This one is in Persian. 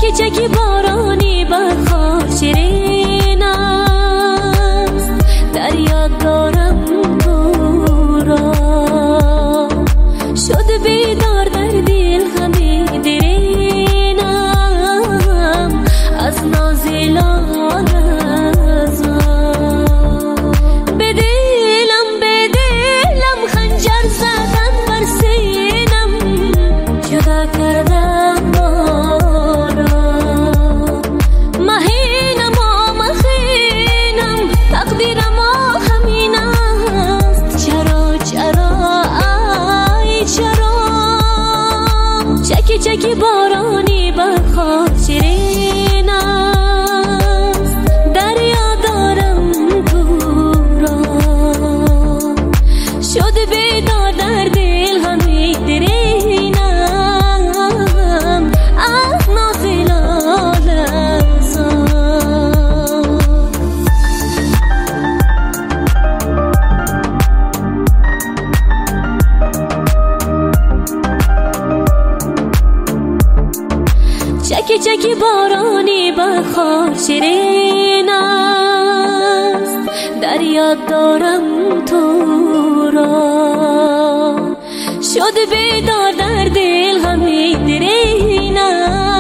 چکی چکی بارانی برخواه شیرین است، در یاد دارم تو را. شد بیدار در دل همه درینم، از نازلان به دلم خنجر زدن بر سینم، جدا کردم ما را. مهینم و مخینم، تقدیرم و همین است. چرا ای چرا چکی چکی بارانی برخواه شیرین است، دریا دارم تو را. شد بیدار در دل همه درینم، از نازلان چکی چکی بارانی برخواه شیرین است، در یاد دارم تو را. شد بیدار در دل همه درینم،